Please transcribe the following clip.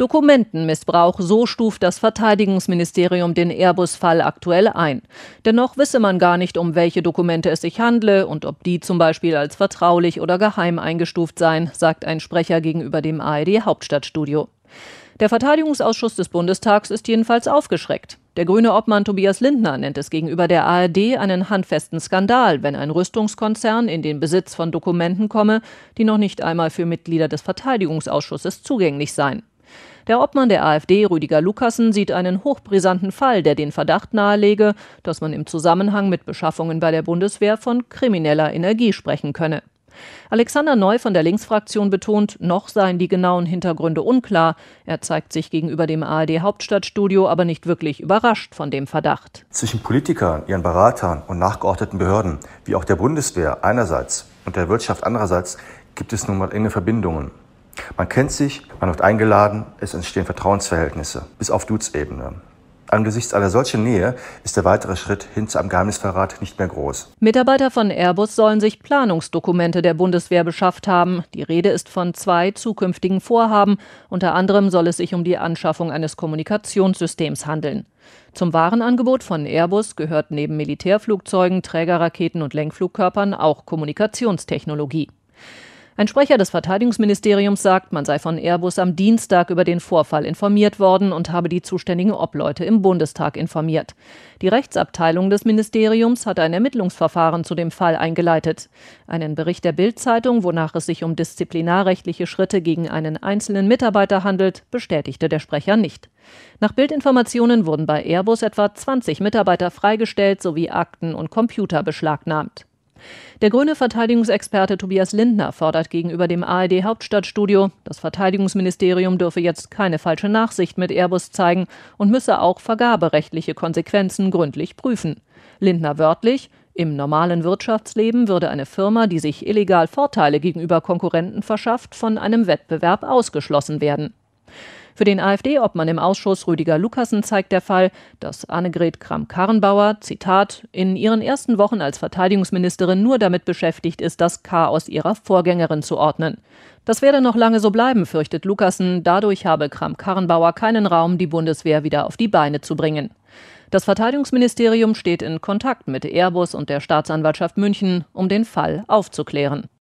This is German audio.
Dokumentenmissbrauch, so stuft das Verteidigungsministerium den Airbus-Fall aktuell ein. Dennoch wisse man gar nicht, um welche Dokumente es sich handle und ob die zum Beispiel als vertraulich oder geheim eingestuft seien, sagt ein Sprecher gegenüber dem ARD-Hauptstadtstudio. Der Verteidigungsausschuss des Bundestags ist jedenfalls aufgeschreckt. Der grüne Obmann Tobias Lindner nennt es gegenüber der ARD einen handfesten Skandal, wenn ein Rüstungskonzern in den Besitz von Dokumenten komme, die noch nicht einmal für Mitglieder des Verteidigungsausschusses zugänglich seien. Der Obmann der AfD, Rüdiger Lukassen, sieht einen hochbrisanten Fall, der den Verdacht nahelege, dass man im Zusammenhang mit Beschaffungen bei der Bundeswehr von krimineller Energie sprechen könne. Alexander Neu von der Linksfraktion betont, noch seien die genauen Hintergründe unklar. Er zeigt sich gegenüber dem ARD-Hauptstadtstudio aber nicht wirklich überrascht von dem Verdacht. Zwischen Politikern, ihren Beratern und nachgeordneten Behörden, wie auch der Bundeswehr einerseits und der Wirtschaft andererseits, gibt es nun mal enge Verbindungen. Man kennt sich, man wird eingeladen, es entstehen Vertrauensverhältnisse, bis auf Duzebene. Angesichts einer solchen Nähe ist der weitere Schritt hin zu einem Geheimnisverrat nicht mehr groß. Mitarbeiter von Airbus sollen sich Planungsdokumente der Bundeswehr beschafft haben. Die Rede ist von 2 zukünftigen Vorhaben. Unter anderem soll es sich um die Anschaffung eines Kommunikationssystems handeln. Zum Warenangebot von Airbus gehört neben Militärflugzeugen, Trägerraketen und Lenkflugkörpern auch Kommunikationstechnologie. Ein Sprecher des Verteidigungsministeriums sagt, man sei von Airbus am Dienstag über den Vorfall informiert worden und habe die zuständigen Obleute im Bundestag informiert. Die Rechtsabteilung des Ministeriums hat ein Ermittlungsverfahren zu dem Fall eingeleitet. Einen Bericht der Bild-Zeitung, wonach es sich um disziplinarrechtliche Schritte gegen einen einzelnen Mitarbeiter handelt, bestätigte der Sprecher nicht. Nach Bild-Informationen wurden bei Airbus etwa 20 Mitarbeiter freigestellt sowie Akten und Computer beschlagnahmt. Der grüne Verteidigungsexperte Tobias Lindner fordert gegenüber dem ARD-Hauptstadtstudio, das Verteidigungsministerium dürfe jetzt keine falsche Nachsicht mit Airbus zeigen und müsse auch vergaberechtliche Konsequenzen gründlich prüfen. Lindner wörtlich: Im normalen Wirtschaftsleben würde eine Firma, die sich illegal Vorteile gegenüber Konkurrenten verschafft, von einem Wettbewerb ausgeschlossen werden. Für den AfD-Obmann im Ausschuss Rüdiger Lukassen zeigt der Fall, dass Annegret Kramp-Karrenbauer, Zitat, in ihren ersten Wochen als Verteidigungsministerin nur damit beschäftigt ist, das Chaos ihrer Vorgängerin zu ordnen. Das werde noch lange so bleiben, fürchtet Lukassen. Dadurch habe Kramp-Karrenbauer keinen Raum, die Bundeswehr wieder auf die Beine zu bringen. Das Verteidigungsministerium steht in Kontakt mit Airbus und der Staatsanwaltschaft München, um den Fall aufzuklären.